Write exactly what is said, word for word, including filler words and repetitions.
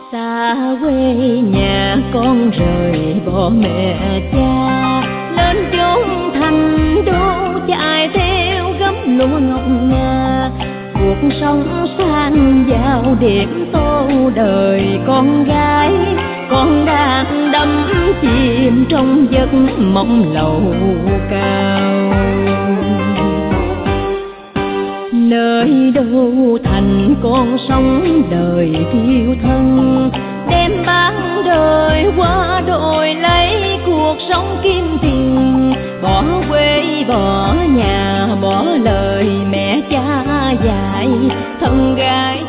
Xa quê nhà con rời bỏ mẹ cha, lên chốn thành đô chạy theo gấm lúa ngọc ngà. Cuộc sống sang giàu điểm tô đời con gái, con đang đắm chìm trong giấc mộng lầu cao. Nơi đâu thành con sống đời thiêu thân, đem bán đời qua đổi lấy cuộc sống kim tiền. Bỏ quê bỏ nhà bỏ lời mẹ cha dạy, thân gái